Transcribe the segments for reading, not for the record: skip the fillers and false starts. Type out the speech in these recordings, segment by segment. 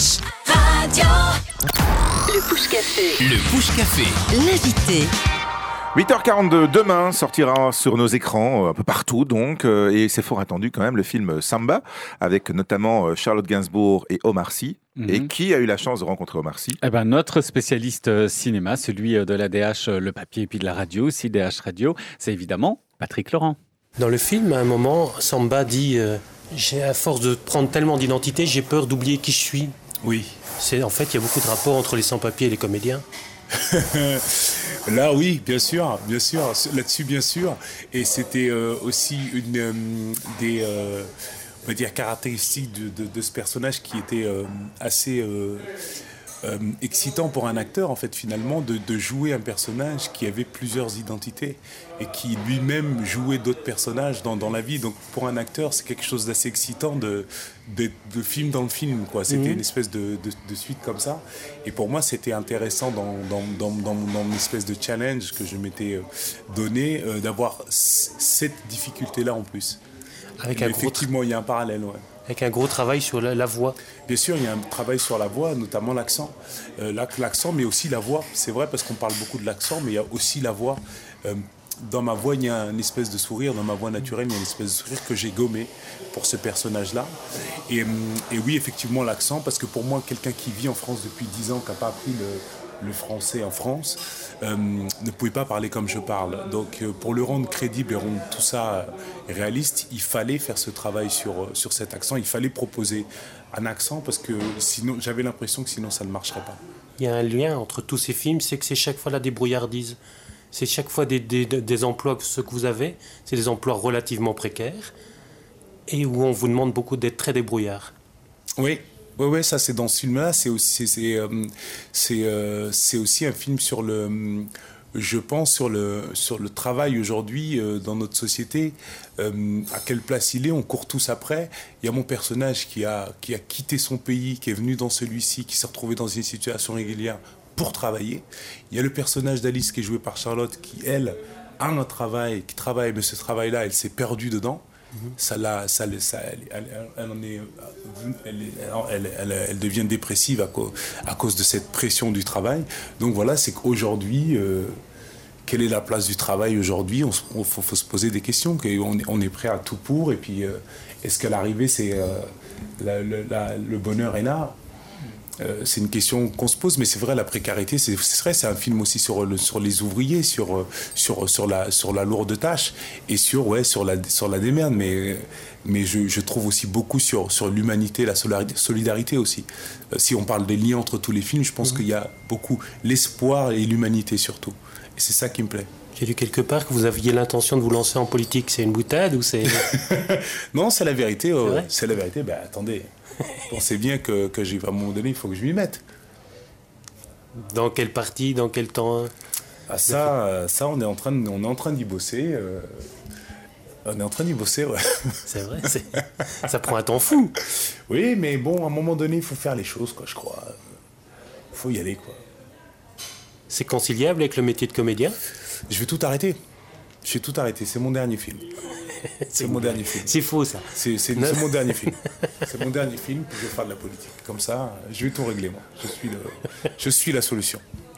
LVMH Radio. Le Push Café. Le Push Café. L'invité. 8h42, demain sortira sur nos écrans, un peu partout donc, et c'est fort attendu quand même, le film Samba, avec notamment Charlotte Gainsbourg et Omar Sy. Et qui a eu la chance de rencontrer Omar Sy? Eh ben, notre spécialiste cinéma, celui de l'ADH, le papier et puis de la radio, aussi DH Radio, c'est évidemment Patrick Laurent. Dans le film, à un moment, Samba dit j'ai à force de prendre tellement d'identité, j'ai peur d'oublier qui je suis. Oui. En fait, il y a beaucoup de rapports entre les sans-papiers et les comédiens. Là, oui, bien sûr, là-dessus, bien sûr. Et c'était aussi une des on va dire, caractéristiques de ce personnage qui était assez excitant pour un acteur, en fait, finalement, de jouer un personnage qui avait plusieurs identités et qui lui-même jouait d'autres personnages dans la vie. Donc, pour un acteur, c'est quelque chose d'assez excitant de film dans le film, quoi. C'était une espèce de suite comme ça. Et pour moi, c'était intéressant dans mon espèce de challenge que je m'étais donné, d'avoir cette difficulté-là en plus. Effectivement, il y a un parallèle, ouais. Avec un gros travail sur la voix. Bien sûr, il y a un travail sur la voix, notamment l'accent. L'accent, mais aussi la voix. C'est vrai parce qu'on parle beaucoup de l'accent, mais il y a aussi la voix. Dans ma voix, il y a une espèce de sourire. Dans ma voix naturelle, il y a une espèce de sourire que j'ai gommé pour ce personnage-là. Et oui, effectivement, l'accent, parce que pour moi, quelqu'un qui vit en France depuis 10 ans, qui n'a pas appris le français en France, ne pouvait pas parler comme je parle. Donc pour le rendre crédible et rendre tout ça réaliste, il fallait faire ce travail sur cet accent. Il fallait proposer un accent parce que sinon, j'avais l'impression que sinon ça ne marcherait pas. Il y a un lien entre tous ces films, c'est que c'est chaque fois la débrouillardise. C'est chaque fois des emplois, ceux que vous avez, c'est des emplois relativement précaires et où on vous demande beaucoup d'être très débrouillard. Oui. Ouais, ça c'est dans ce film-là. C'est aussi un film sur je pense sur le travail aujourd'hui dans notre société. À quelle place il est, on court tous après. Il y a mon personnage qui a quitté son pays, qui est venu dans celui-ci, qui s'est retrouvé dans une situation régulière pour travailler. Il y a le personnage d'Alice qui est joué par Charlotte, qui elle a un travail, qui travaille, mais ce travail-là, elle s'est perdue dedans. Elle devient dépressive à cause de cette pression du travail. Donc voilà, c'est qu'aujourd'hui, quelle est la place du travail aujourd'hui? Faut se poser des questions. On est prêt à tout pour. Et puis, est-ce qu'à l'arrivée, le bonheur est là? C'est une question qu'on se pose, mais c'est vrai, la précarité, c'est un film aussi sur les ouvriers, sur la lourde tâche et sur la démerde, mais je trouve aussi beaucoup sur l'humanité, la solidarité aussi. Si on parle des liens entre tous les films, je pense qu'il y a beaucoup l'espoir et l'humanité surtout, et c'est ça qui me plaît. J'ai lu quelque part que vous aviez l'intention de vous lancer en politique. C'est une boutade ou c'est... Non, c'est la vérité. C'est la vérité. Ben attendez, pensez bien que à un moment donné, il faut que je m'y mette. Dans quel parti, dans quel temps? Ça, on est en train d'y bosser. On est en train d'y bosser, ouais. C'est vrai, ça prend un temps fou. Oui, mais bon, à un moment donné, il faut faire les choses, quoi, je crois. Il faut y aller, quoi. C'est conciliable avec le métier de comédien? Je vais tout arrêter. C'est mon dernier film. C'est mon dernier film. C'est faux, ça. C'est mon dernier film. C'est mon dernier film, puis je vais faire de la politique. Comme ça, je vais tout régler, moi. Je suis la solution.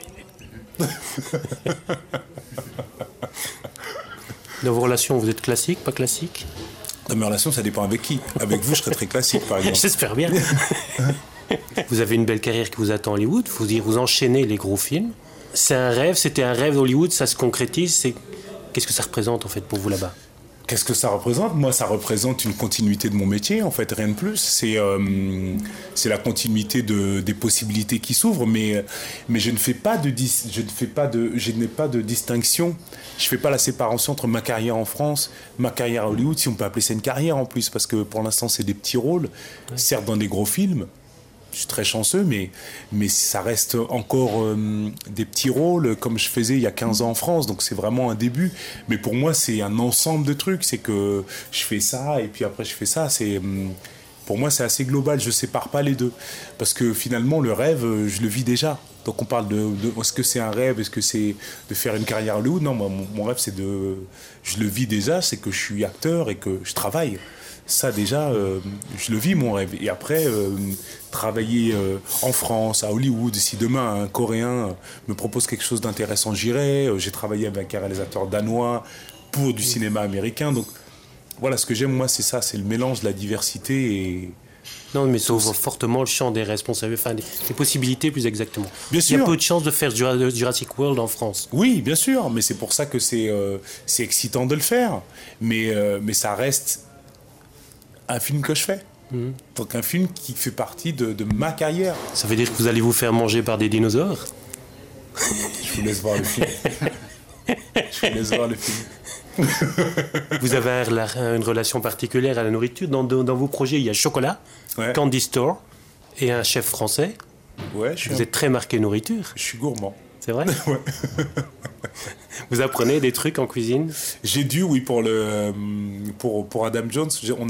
Dans vos relations, vous êtes classique, pas classique? Dans mes relations, ça dépend avec qui. Avec vous, je serais très classique, par exemple. J'espère bien. Vous avez une belle carrière qui vous attend à Hollywood. Vous enchaînez les gros films. C'était un rêve d'Hollywood, ça se concrétise. Qu'est-ce que ça représente en fait pour vous là-bas? Qu'est-ce que ça représente? Moi, ça représente une continuité de mon métier, en fait, rien de plus. C'est la continuité des possibilités qui s'ouvrent, mais je n'ai pas de distinction. Je fais pas la séparation entre ma carrière en France, ma carrière à Hollywood, si on peut appeler ça une carrière en plus, parce que pour l'instant, c'est des petits rôles, certes dans des gros films. Je suis très chanceux, mais ça reste encore des petits rôles comme je faisais il y a 15 ans en France, donc c'est vraiment un début. Mais pour moi, c'est un ensemble de trucs. C'est que je fais ça et puis après je fais ça. Pour moi, c'est assez global. Je ne sépare pas les deux. Parce que finalement, le rêve, je le vis déjà. Donc on parle de est-ce que c'est un rêve? Est-ce que c'est de faire une carrière à Hollywood? Non, moi, mon rêve, je le vis déjà, c'est que je suis acteur et que je travaille. Ça déjà, je le vis mon rêve. Et après, travailler en France, à Hollywood, si demain un Coréen me propose quelque chose d'intéressant, j'irai. J'ai travaillé avec un réalisateur danois pour du cinéma américain. Donc voilà, ce que j'aime moi, c'est ça, c'est le mélange de la diversité et... Non, mais ça ouvre fortement le champ des responsabilités, enfin des possibilités plus exactement. Bien sûr. Il y a peu de chances de faire Jurassic World en France. Oui, bien sûr, mais c'est pour ça que c'est excitant de le faire. Mais ça reste un film que je fais. Donc un film qui fait partie de ma carrière. Ça veut dire que vous allez vous faire manger par des dinosaures? Je vous laisse voir le film. Je vous laisse voir le film. Vous avez une relation particulière à la nourriture. Dans vos projets, il y a chocolat, Candy Store et un chef français. Ouais, vous êtes très marqué nourriture. Je suis gourmand. C'est vrai? Ouais. Vous apprenez des trucs en cuisine? J'ai dû, oui, pour Adam Jones,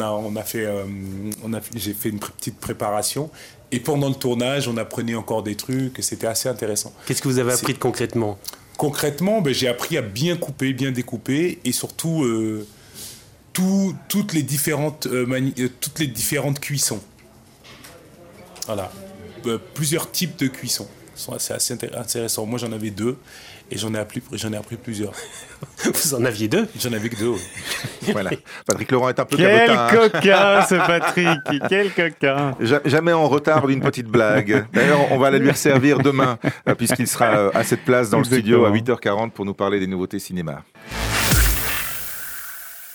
j'ai fait une petite préparation. Et pendant le tournage, on apprenait encore des trucs. Et c'était assez intéressant. Qu'est-ce que vous avez appris concrètement? Concrètement, j'ai appris à bien couper, bien découper, et surtout toutes les différentes cuissons. Voilà, plusieurs types de cuissons. C'est assez intéressant. Moi, j'en avais 2 et j'en ai appris plusieurs. Vous en aviez 2? J'en avais que 2. Oui. Voilà. Patrick Laurent est un peu Quel cabotin. coquin, ce Patrick. Quel coquin. Jamais en retard d'une petite blague. D'ailleurs, on va la lui resservir demain, puisqu'il sera à cette place dans le studio à 8h40 pour nous parler des nouveautés cinéma.